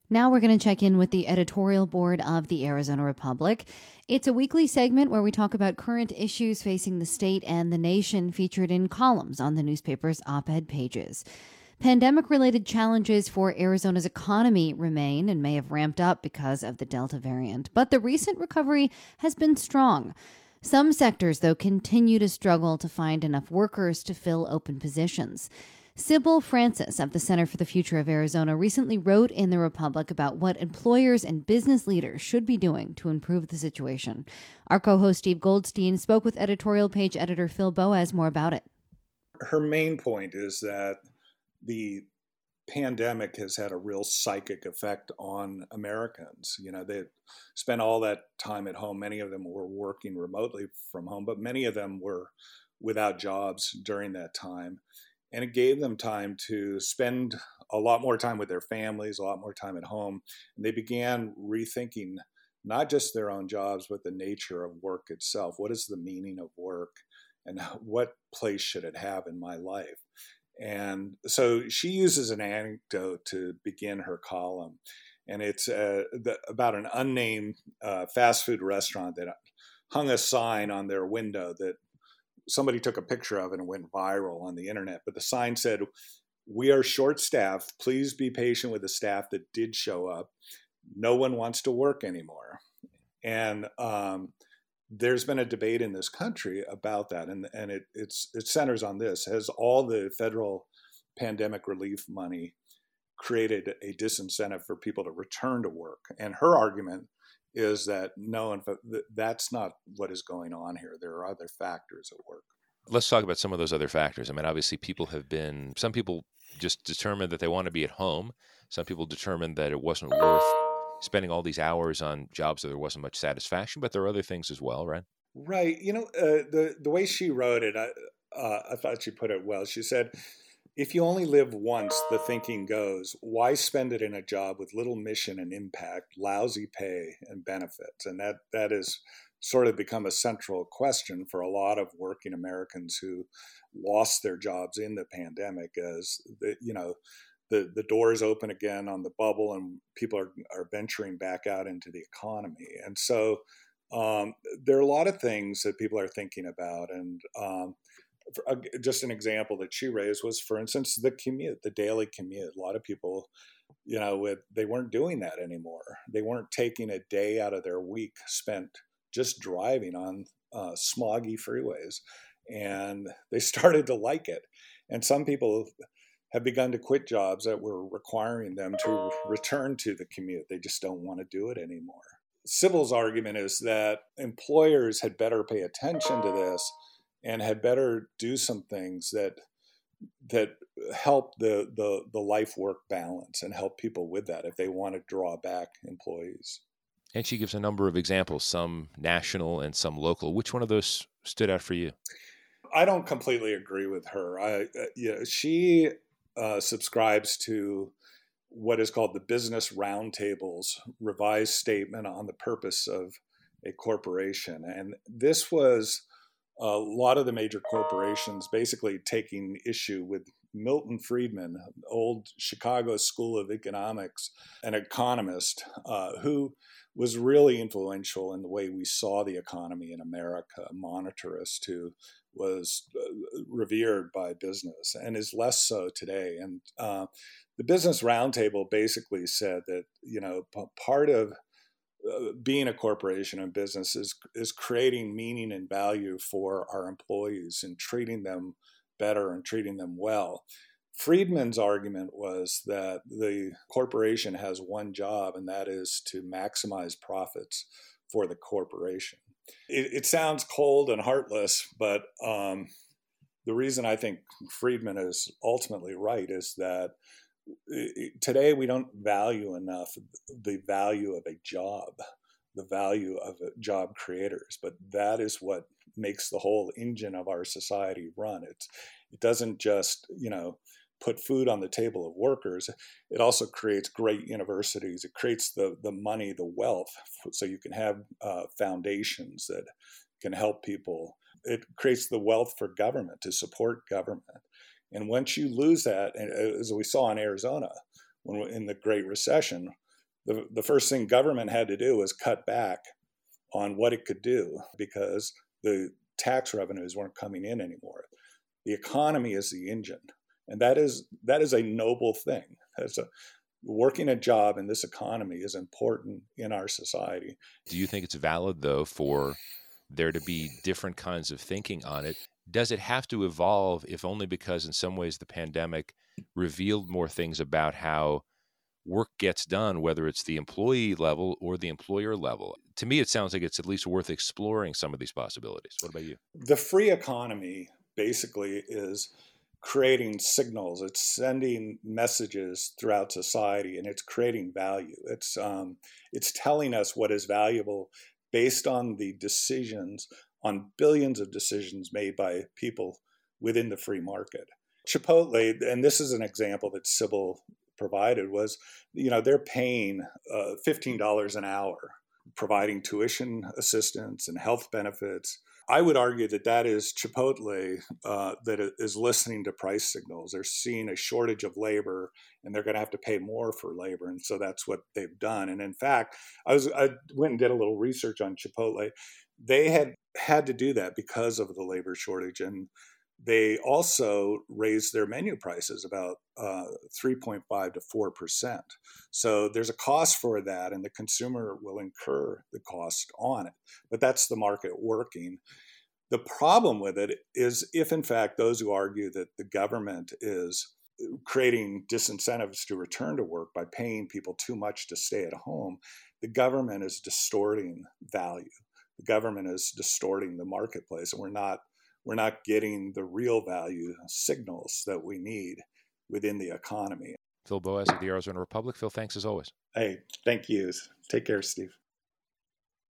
Now we're going to check in with the editorial board of the Arizona Republic. It's a weekly segment where we talk about current issues facing the state and the nation, featured in columns on the newspaper's op-ed pages. Pandemic-related challenges for Arizona's economy remain and may have ramped up because of the Delta variant, but the recent recovery has been strong. Some sectors, though, continue to struggle to find enough workers to fill open positions. Sybil Francis of the Center for the Future of Arizona recently wrote in the Republic about what employers and business leaders should be doing to improve the situation. Our co-host Steve Goldstein spoke with editorial page editor Phil Boas more about it. Her main point is that the pandemic has had a real psychic effect on Americans. You know, they spent all that time at home. Many of them were working remotely from home, but many of them were without jobs during that time. And it gave them time to spend a lot more time with their families, a lot more time at home. And they began rethinking not just their own jobs, but the nature of work itself. What is the meaning of work? And what place should it have in my life? And so she uses an anecdote to begin her column. And it's about an unnamed fast food restaurant that hung a sign on their window that somebody took a picture of and it went viral on the internet. But the sign said, "We are short-staffed. Please be patient with the staff that did show up. No one wants to work anymore." And there's been a debate in this country about that. And it centers on this. Has all the federal pandemic relief money created a disincentive for people to return to work? And her argument is that no, in fact, that's not what is going on here. There are other factors at work. Let's talk about some of those other factors. I mean, obviously some people just determined that they want to be at home. Some people determined that it wasn't worth spending all these hours on jobs that there wasn't much satisfaction, but there are other things as well, right? Right. You know, the way she wrote it, I thought she put it well. She said, "If you only live once, the thinking goes, why spend it in a job with little mission and impact, lousy pay and benefits?" And that has sort of become a central question for a lot of working Americans who lost their jobs in the pandemic, as the doors open again on the bubble and people are venturing back out into the economy. And so there are a lot of things that people are thinking about. And just an example that she raised was, for instance, the commute, the daily commute. A lot of people, they weren't doing that anymore. They weren't taking a day out of their week spent just driving on smoggy freeways. And they started to like it. And some people have begun to quit jobs that were requiring them to return to the commute. They just don't want to do it anymore. Sybil's argument is that employers had better pay attention to this and had better do some things that help the life-work balance and help people with that if they want to draw back employees. And she gives a number of examples, some national and some local. Which one of those stood out for you? I don't completely agree with her. She subscribes to what is called the Business Roundtable's revised statement on the purpose of a corporation. And this was a lot of the major corporations basically taking issue with Milton Friedman, old Chicago School of Economics, an economist who was really influential in the way we saw the economy in America, a monetarist who was revered by business and is less so today. And the Business Roundtable basically said that, part of being a corporation and business is creating meaning and value for our employees and treating them better and treating them well. Friedman's argument was that the corporation has one job, and that is to maximize profits for the corporation. It sounds cold and heartless, but the reason I think Friedman is ultimately right is that today we don't value enough the value of a job, the value of job creators, but that is what makes the whole engine of our society run. It doesn't just, put food on the table of workers. It also creates great universities. It creates the money, the wealth, so you can have foundations that can help people. It creates the wealth for government to support government. And once you lose that, as we saw in Arizona in the Great Recession, the first thing government had to do was cut back on what it could do because the tax revenues weren't coming in anymore. The economy is the engine, and that is a noble thing. Working a job in this economy is important in our society. Do you think it's valid, though, for there to be different kinds of thinking on it? Does it have to evolve, if only because in some ways the pandemic revealed more things about how work gets done, whether it's the employee level or the employer level? To me, it sounds like it's at least worth exploring some of these possibilities. What about you? The free economy basically is creating signals. It's sending messages throughout society, and it's creating value. It's telling us what is valuable based on the decisions, on billions of decisions made by people within the free market. Chipotle, and this is an example that Sybil provided, was, they're paying $15 an hour, providing tuition assistance and health benefits. I would argue that is Chipotle that is listening to price signals. They're seeing a shortage of labor, and they're going to have to pay more for labor, and so that's what they've done. And in fact, I went and did a little research on Chipotle. They had to do that because of the labor shortage, and they also raised their menu prices about 3.5 to 4%. So there's a cost for that, and the consumer will incur the cost on it. But that's the market working. The problem with it is if, in fact, those who argue that the government is creating disincentives to return to work by paying people too much to stay at home, the government is distorting value. The government is distorting the marketplace, and we're not getting the real value signals that we need within the economy. Phil Boas of the Arizona Republic. Phil, thanks as always. Hey, thank you. Take care, Steve.